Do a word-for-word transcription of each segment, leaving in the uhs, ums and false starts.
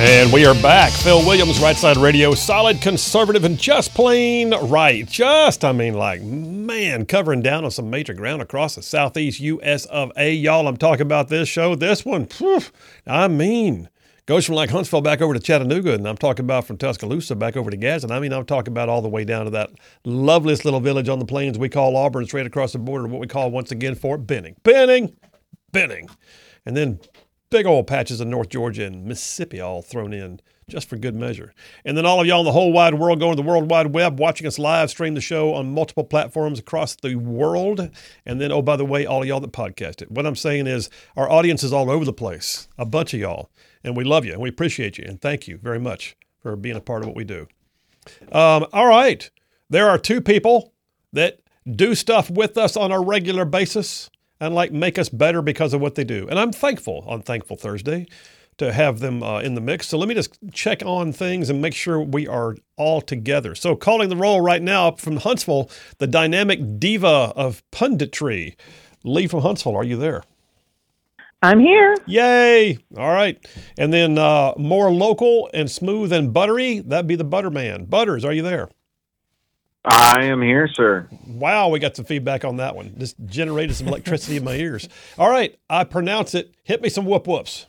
And we are back. Phil Williams, Right Side Radio, solid conservative and just plain right. Just, I mean, like, man, covering down on some major ground across the southeast U S of A. Y'all, I'm talking about this show. This one, whew, I mean, goes from like Huntsville back over to Chattanooga, and I'm talking about from Tuscaloosa back over to Gadsden. I mean, I'm talking about all the way down to that loveliest little village on the plains we call Auburn, straight across the border, what we call, once again, Fort Benning. Benning, Benning. And then big old patches of North Georgia and Mississippi all thrown in just for good measure. And then all of y'all in the whole wide world going to the World Wide Web, watching us live stream the show on multiple platforms across the world. And then, oh, by the way, all of y'all that podcast it. What I'm saying is our audience is all over the place, a bunch of y'all. And we love you and we appreciate you. And thank you very much for being a part of what we do. Um, all right. There are two people that do stuff with us on a regular basis and like make us better because of what they do. And I'm thankful on Thankful Thursday to have them uh, in the mix. So let me just check on things and make sure we are all together. So calling the roll right now from Huntsville, the dynamic diva of punditry, Lee from Huntsville. Are you there? I'm here. Yay. All right. And then uh, more local and smooth and buttery, that'd be the Butterman. Butters, are you there? I am here, sir. Wow, we got some feedback on that one. Just generated some electricity in my ears. All right, I pronounce it. Hit me some whoop whoops.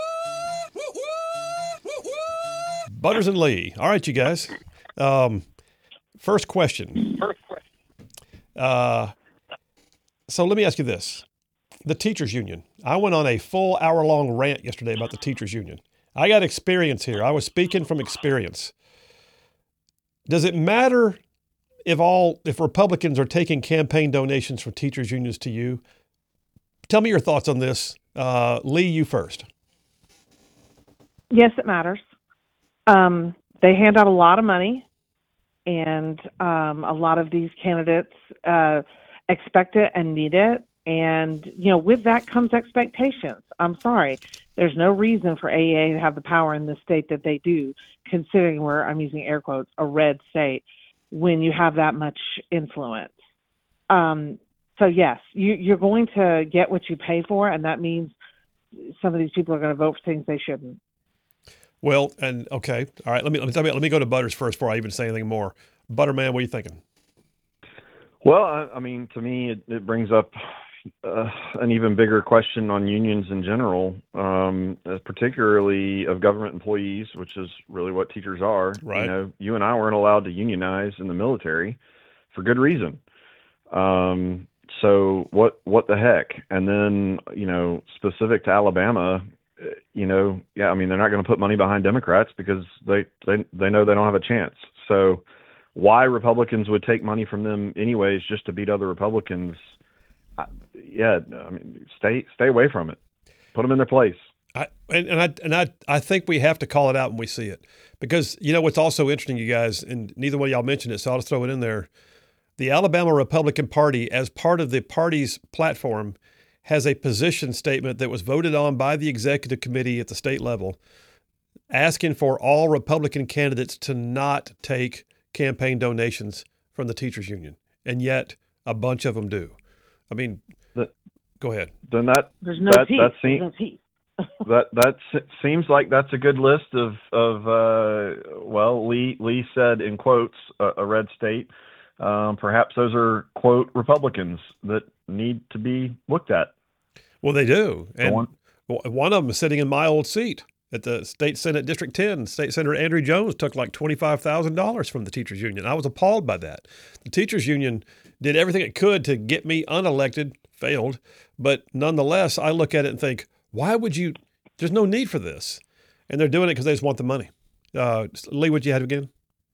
Butters and Lee. All right, you guys. Um, first question. First question. Uh, so let me ask you this. The teachers union. I went on a full hour-long rant yesterday about the teachers union. I got experience here. I was speaking from experience. Does it matter if all if Republicans are taking campaign donations from teachers unions to you? Tell me your thoughts on this. Uh, Lee, you first. Yes, it matters. Um, they hand out a lot of money, and um, a lot of these candidates uh, expect it and need it. And, you know, with that comes expectations. I'm sorry. There's no reason for A E A to have the power in the state that they do, considering we're, I'm using air quotes, a red state, when you have that much influence. Um, so, yes, you, you're going to get what you pay for, and that means some of these people are going to vote for things they shouldn't. Well, and okay. All right. Let me, let me, let me go to Butters first before I even say anything more. Butterman, what are you thinking? Well, I, I mean, to me, it, it brings up uh, an even bigger question on unions in general, um, particularly of government employees, which is really what teachers are. Right. You know, you and I weren't allowed to unionize in the military for good reason. Um, so what, what the heck? And then, you know, specific to Alabama, you know, yeah, I mean, they're not going to put money behind Democrats because they, they, they know they don't have a chance. So why Republicans would take money from them anyways, just to beat other Republicans. I, yeah. I mean, stay, stay away from it. Put them in their place. I, and, and I, and I, I think we have to call it out when we see it, because you know, what's also interesting, you guys, and neither one of y'all mentioned it, so I'll just throw it in there. The Alabama Republican Party, as part of the party's platform, has a position statement that was voted on by the executive committee at the state level, asking for all Republican candidates to not take campaign donations from the teachers union. And yet a bunch of them do. I mean, the, go ahead. Then that, There's no that, teeth. that, There's seems, no teeth. that, that seems like that's a good list of, of uh, well, Lee, Lee said in quotes, a, a red state. Um, perhaps those are, quote, Republicans that need to be looked at. Well, they do. And one. one of them is sitting in my old seat at the State Senate District ten. State Senator Andrew Jones took like twenty-five thousand dollars from the teachers union. I was appalled by that. The teachers union did everything it could to get me unelected, failed. But nonetheless, I look at it and think, why would you, there's no need for this. And they're doing it because they just want the money. Uh, Lee, what you had again?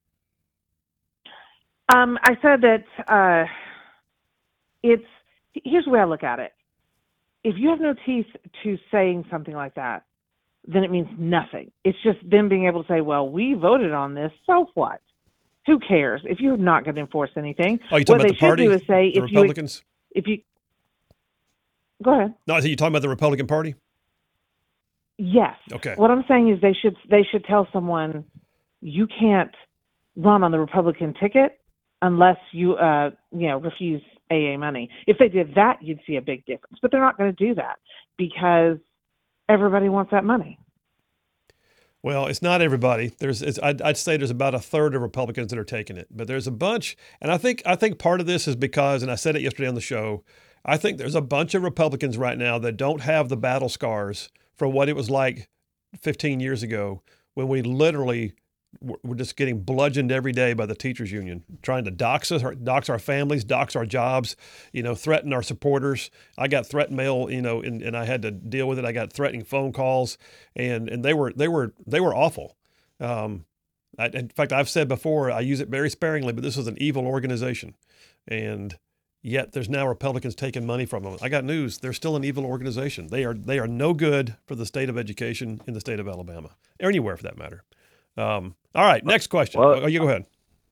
Um, I said that uh, it's, here's the way I look at it. If you have no teeth to saying something like that, then it means nothing. It's just them being able to say, well, we voted on this, so what? Who cares? If you're not going to enforce anything, oh, you talking what about they the party, should do is say, the if Republicans? you, if you, go ahead. No, I think you're talking about the Republican Party? Yes. Okay. What I'm saying is they should, they should tell someone, you can't run on the Republican ticket unless you, uh, you know, refuse A A money. If they did that, you'd see a big difference. But they're not going to do that because everybody wants that money. Well, it's not everybody. There's, it's, I'd, I'd say there's about a third of Republicans that are taking it, but there's a bunch, and I think I think part of this is because, and I said it yesterday on the show, I think there's a bunch of Republicans right now that don't have the battle scars from what it was like fifteen years ago when we literally were just getting bludgeoned every day by the teachers union, trying to dox us, dox our families, dox our jobs, you know, threaten our supporters. I got threat mail, you know, and, and I had to deal with it. I got threatening phone calls, and and they were they were they were awful. Um, I, in fact, I've said before, I use it very sparingly, but this was an evil organization, and yet there's now Republicans taking money from them. I got news: they're still an evil organization. They are they are no good for the state of education in the state of Alabama, or anywhere for that matter. Um, all right, next question. Well, oh, you go ahead.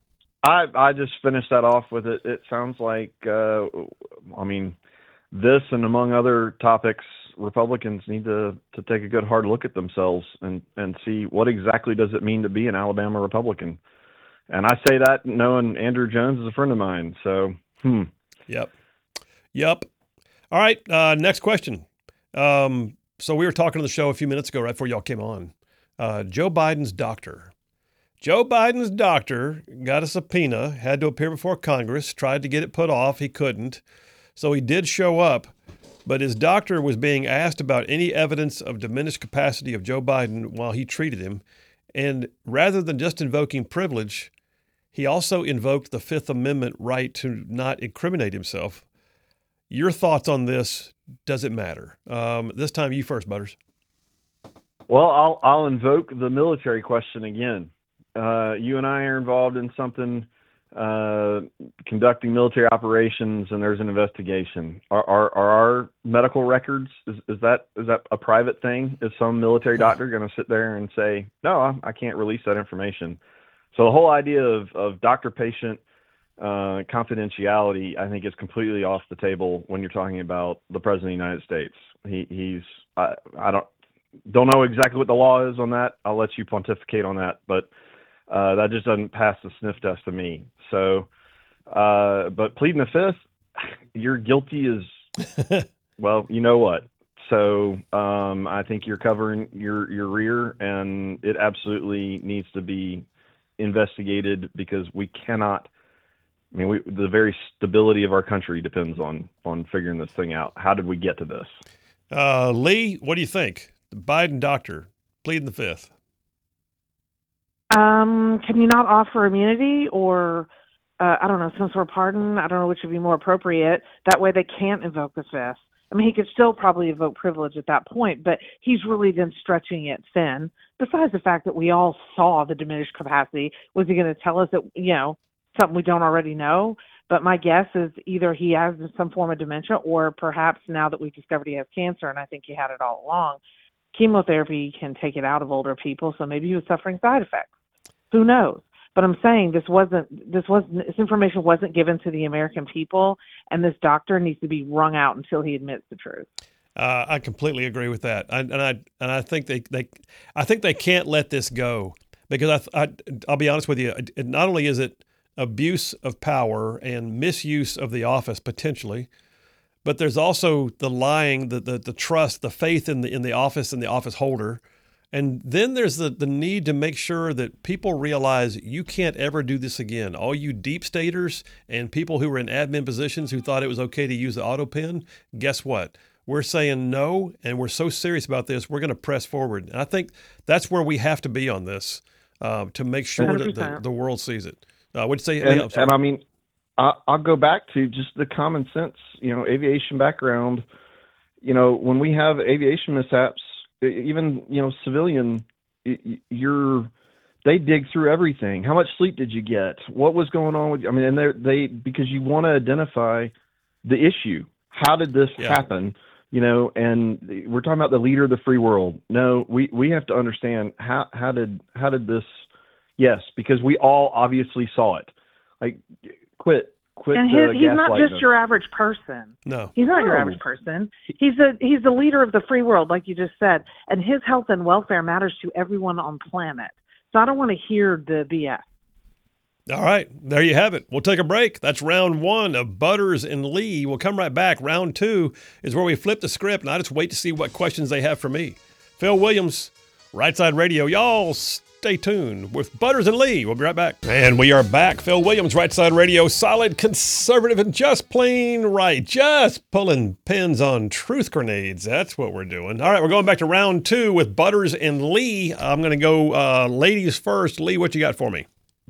I I just finished that off with it. It sounds like, uh, I mean, this and among other topics, Republicans need to, to take a good hard look at themselves and, and see what exactly does it mean to be an Alabama Republican. And I say that knowing Andrew Jones is a friend of mine. So, hmm. Yep. Yep. All right, uh, next question. Um, so we were talking on the show a few minutes ago right before y'all came on. Uh, Joe Biden's doctor. Joe Biden's doctor got a subpoena, had to appear before Congress, tried to get it put off. He couldn't. So he did show up, but his doctor was being asked about any evidence of diminished capacity of Joe Biden while he treated him. And rather than just invoking privilege, he also invoked the Fifth Amendment right to not incriminate himself. Your thoughts on this? Does it matter? Um, this time you first, Butters. Well, I'll I'll invoke the military question again. Uh, you and I are involved in something, uh, conducting military operations, and there's an investigation. Are are, are our medical records, is, is that is that a private thing? Is some military doctor going to sit there and say, no, I, I can't release that information? So the whole idea of, of doctor-patient uh, confidentiality, I think, is completely off the table when you're talking about the President of the United States. He, he's I, I don't don't know exactly what the law is on that. I'll let you pontificate on that, but uh, that just doesn't pass the sniff test to me. So, uh, but pleading the fifth, you're guilty as well. You know what? So um, I think you're covering your your rear, and it absolutely needs to be investigated because we cannot. I mean, we, the very stability of our country depends on on figuring this thing out. How did we get to this? Uh, Lee, what do you think? The Biden doctor pleading the fifth. Um, can you not offer immunity or, uh, I don't know, some sort of pardon? I don't know which would be more appropriate. That way they can't invoke the fifth. I mean, he could still probably invoke privilege at that point, but he's really then stretching it thin. Besides the fact that we all saw the diminished capacity, was he going to tell us that, you know, something we don't already know? But my guess is either he has some form of dementia, or perhaps now that we've discovered he has cancer, and I think he had it all along, chemotherapy can take it out of older people, so maybe he was suffering side effects. Who knows? But I'm saying this wasn't, this wasn't, this information wasn't given to the American people, and this doctor needs to be wrung out until he admits the truth. Uh, I completely agree with that, I, and I and I think they, they I think they can't let this go because I, I I'll be honest with you. It, not only is it abuse of power and misuse of the office potentially, but there's also the lying, the the, the trust, the faith in the in the office and the office holder. And then there's the, the need to make sure that people realize you can't ever do this again. All you deep staters and people who were in admin positions who thought it was okay to use the auto pen, guess what? We're saying no, and we're so serious about this, we're going to press forward. And I think that's where we have to be on this uh, to make sure that the, the world sees it. Uh, what'd you say? And, yeah, and I mean, I, I'll go back to just the common sense, you know, aviation background. You know, when we have aviation mishaps, even, you know, civilian, you're, they dig through everything. How much sleep did you get? What was going on with you? I mean, and they they because you want to identify the issue. How did this yeah. happen? You know, and we're talking about the leader of the free world. No, we, we have to understand how, how did, how did this, yes, because we all obviously saw it. Like, quit. Quit and his, he's not just them. Your average person. No, he's not no. your average person. He's a he's the leader of the free world, like you just said, and his health and welfare matters to everyone on planet. So I don't want to hear the B S. All right, there you have it. We'll take a break. That's round one of Butters and Lee. We'll come right back. Round two is where we flip the script, and I just wait to see what questions they have for me. Phil Williams Right Side Radio. Y'all stay tuned with Butters and Lee. We'll be right back. And we are back. Phil Williams, Right Side Radio. Solid, conservative, and just plain right. Just pulling pins on truth grenades. That's what we're doing. All right, we're going back to round two with Butters and Lee. I'm going to go uh, ladies first. Lee, what you got for me?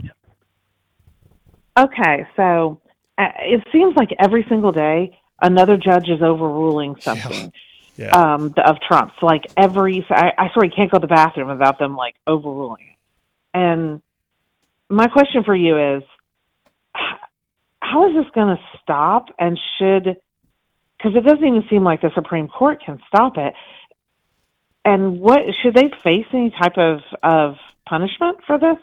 Okay, so uh, it seems like every single day another judge is overruling something Yeah. Yeah. um, of Trump's. Like every, I, I swear you can't go to the bathroom without them like overruling it. And my question for you is, how is this going to stop? And should, because it doesn't even seem like the Supreme Court can stop it. And what should they face any type of of punishment for this?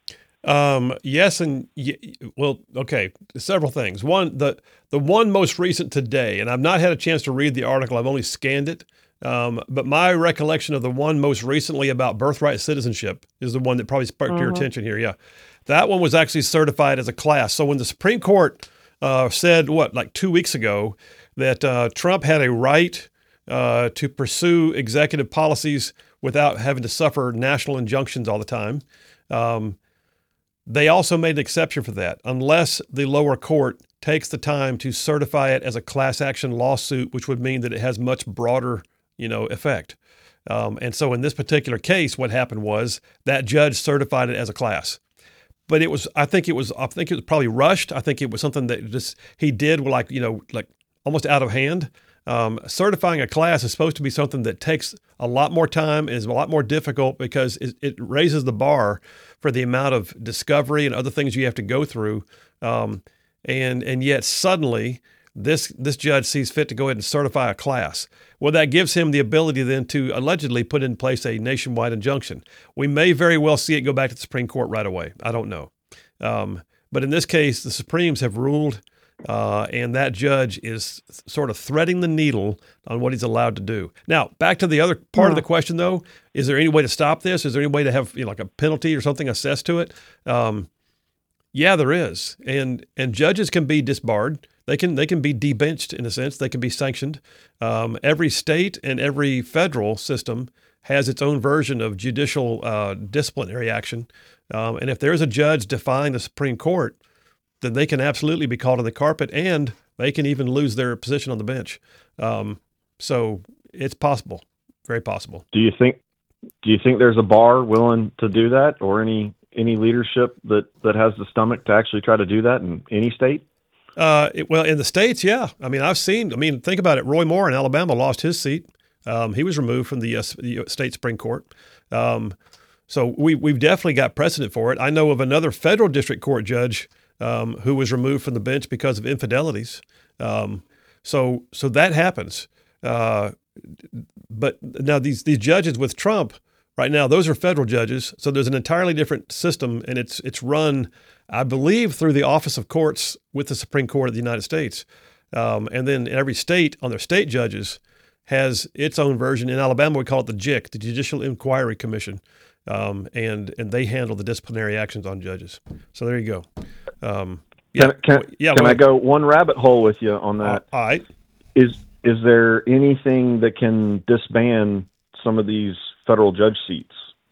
Um, yes, and y- well, okay, several things. One, the the one most recent today, and I've not had a chance to read the article. I've only scanned it. Um, but my recollection of the one most recently about birthright citizenship is the one that probably sparked mm-hmm. your attention here. Yeah, that one was actually certified as a class. So when the Supreme Court uh, said what, like two weeks ago, that uh, Trump had a right uh, to pursue executive policies without having to suffer national injunctions all the time. Um, They also made an exception for that, unless the lower court takes the time to certify it as a class action lawsuit, which would mean that it has much broader, you know, effect. Um, and so in this particular case, what happened was that judge certified it as a class. But it was, I think it was, I think it was probably rushed. I think it was something that just he did like, you know, like almost out of hand. Um, certifying a class is supposed to be something that takes a lot more time, is a lot more difficult because it, it raises the bar for the amount of discovery and other things you have to go through. Um, and and yet suddenly this this judge sees fit to go ahead and certify a class. Well, that gives him the ability then to allegedly put in place a nationwide injunction. We may very well see it go back to the Supreme Court right away. I don't know. Um, but in this case, the Supremes have ruled. Uh, and that judge is sort of threading the needle on what he's allowed to do. Now, back to the other part yeah. of the question, though. Is there any way to stop this? Is there any way to have, you know, like a penalty or something assessed to it? Um, yeah, there is. And and judges can be disbarred. They can they can be debenched in a sense. They can be sanctioned. Um, every state and every federal system has its own version of judicial uh, disciplinary action. Um, and if there's a judge defying the Supreme Court, then they can absolutely be called on the carpet, and they can even lose their position on the bench. Um, so it's possible, very possible. Do you think? Do you think there's a bar willing to do that, or any any leadership that, that has the stomach to actually try to do that in any state? Uh, it, well, in the states, yeah. I mean, I've seen. I mean, think about it. Roy Moore in Alabama lost his seat. Um, he was removed from the, uh, the state Supreme Court. Um, so we we've definitely got precedent for it. I know of another federal district court judge Um, who was removed from the bench because of infidelities. Um, so so that happens. Uh, but now these these judges with Trump right now, those are federal judges. So there's an entirely different system, and it's it's run, I believe, through the Office of Courts with the Supreme Court of the United States. Um, and then every state on their state judges has its own version. In Alabama, we call it the J I C, the Judicial Inquiry Commission. Um, and and they handle the disciplinary actions on judges. So there you go. Um, yeah, can, can, yeah, can well, I go one rabbit hole with you on that? Uh, all right. Is is there anything that can disband some of these federal judge seats?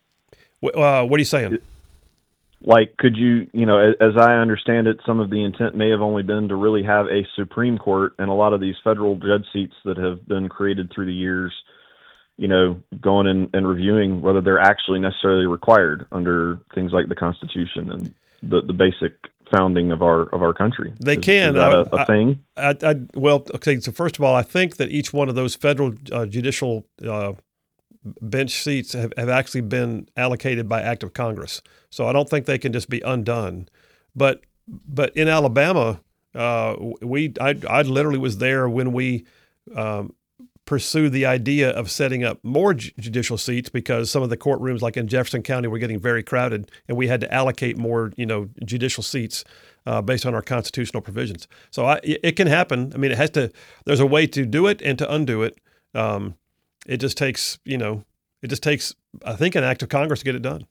Uh, what are you saying? Like, could you, you know, as, as I understand it, some of the intent may have only been to really have a Supreme Court, and a lot of these federal judge seats that have been created through the years, you know, going in and reviewing whether they're actually necessarily required under things like the Constitution and the, the basic founding of our of our country. They is, can. Is that I, a, a thing? I, I, I, well, okay. So first of all, I think that each one of those federal uh, judicial uh, bench seats have, have actually been allocated by act of Congress. So I don't think they can just be undone. But but in Alabama, uh, we I, I literally was there when we um, pursue the idea of setting up more ju- judicial seats because some of the courtrooms, like in Jefferson County, were getting very crowded, and we had to allocate more, you know, judicial seats uh, based on our constitutional provisions. So I, it, it can happen. I mean, it has to. There's a way to do it and to undo it. Um, it just takes, you know, it just takes, I think, an act of Congress to get it done.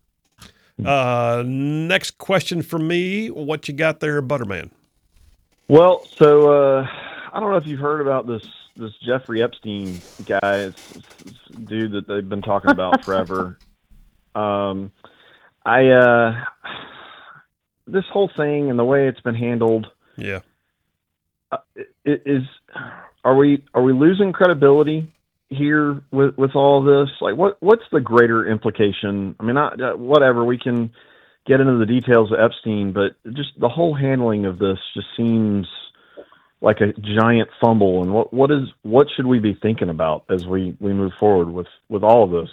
Uh, next question for me: what you got there, Butterman? Well, so uh, I don't know if you've heard about this this Jeffrey Epstein guy, this, this dude that they've been talking about forever. um, I uh, this whole thing and the way it's been handled. Yeah. Uh, it is. Are we are we losing credibility here with with all this? Like, what what's the greater implication? I mean, not, uh, whatever, we can get into the details of Epstein, but just the whole handling of this just seems like a giant fumble. And what what is what should we be thinking about as we we move forward with with all of this?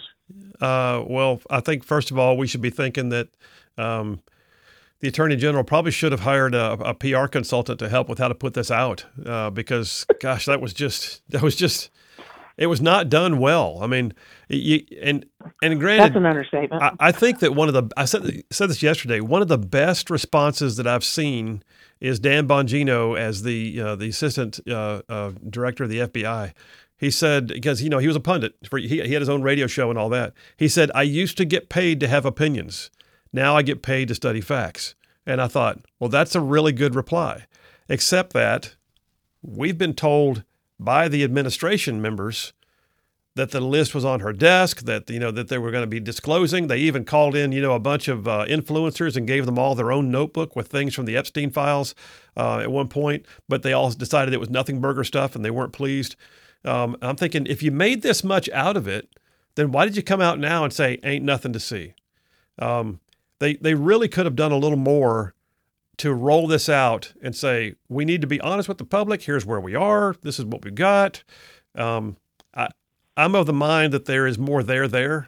Uh, well, I think first of all we should be thinking that. Um, The Attorney General probably should have hired a, a P R consultant to help with how to put this out, uh, because, gosh, that was just that was just it was not done well. I mean, you, and and granted, that's an understatement. I, I think that one of the I said said this yesterday. One of the best responses that I've seen is Dan Bongino as the uh, the assistant uh, uh, director of the F B I. He said, because you know he was a pundit, for, he he had his own radio show and all that. He said, "I used to get paid to have opinions. Now I get paid to study facts." And I thought, well, that's a really good reply, except that we've been told by the administration members that the list was on her desk, that, you know, that they were going to be disclosing. They even called in, you know, a bunch of uh, influencers and gave them all their own notebook with things from the Epstein files uh, at one point, but they all decided it was nothing burger stuff and they weren't pleased. Um, I'm thinking, if you made this much out of it, then why did you come out now and say, ain't nothing to see? Um, They they really could have done a little more to roll this out and say, we need to be honest with the public. Here's where we are. This is what we've got. Um, I, I'm of the mind that there is more there there,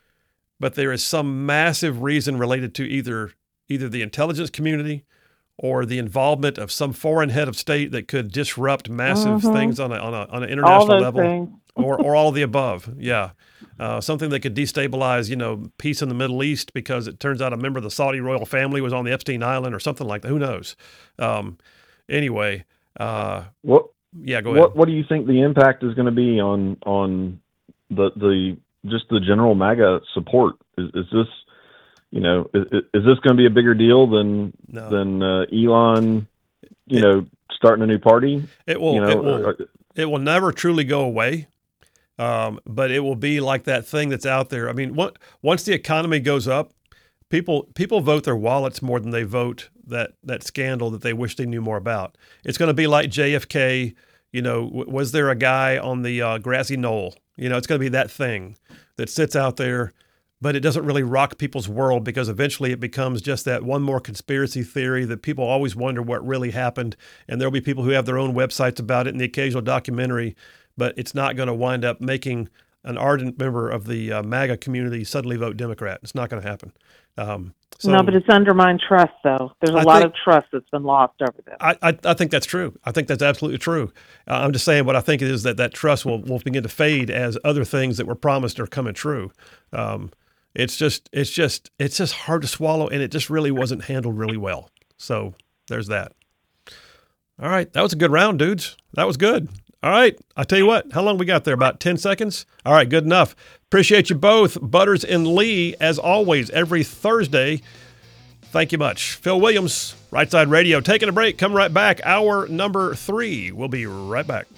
but there is some massive reason related to either either the intelligence community or the involvement of some foreign head of state that could disrupt massive mm-hmm. things on a on a on an all international those level, things. or or all of the above. Yeah. Uh, something that could destabilize, you know, peace in the Middle East because it turns out a member of the Saudi royal family was on the Epstein Island or something like that. Who knows? Um, anyway, uh, what? Yeah, go ahead. What What do you think the impact is going to be on on the the just the general MAGA support? Is, is this, you know, is, is this going to be a bigger deal than No. than uh, Elon, you It- know, starting a new party? It will. You know, it will. or- It will never truly go away. Um, but it will be like that thing that's out there. I mean, what, once the economy goes up, people people vote their wallets more than they vote that that scandal that they wish they knew more about. It's going to be like J F K. You know, w- was there a guy on the uh, grassy knoll? You know, it's going to be that thing that sits out there, but it doesn't really rock people's world because eventually it becomes just that one more conspiracy theory that people always wonder what really happened. And there'll be people who have their own websites about it and the occasional documentary, but it's not going to wind up making an ardent member of the uh, MAGA community suddenly vote Democrat. It's not going to happen. Um, so no, but it's undermined trust, though. There's a I lot think- of trust that's been lost over this. I, I, I think that's true. I think that's absolutely true. Uh, I'm just saying what I think it is that that trust will, will begin to fade as other things that were promised are coming true. Um, it's just, it's just, it's just hard to swallow, and it just really wasn't handled really well. So there's that. All right, that was a good round, dudes. That was good. All right, I tell you what, how long we got there? About ten seconds? All right, good enough. Appreciate you both, Butters and Lee, as always, every Thursday. Thank you much. Phil Williams, Right Side Radio, taking a break. Come right back. Hour number three. We'll be right back.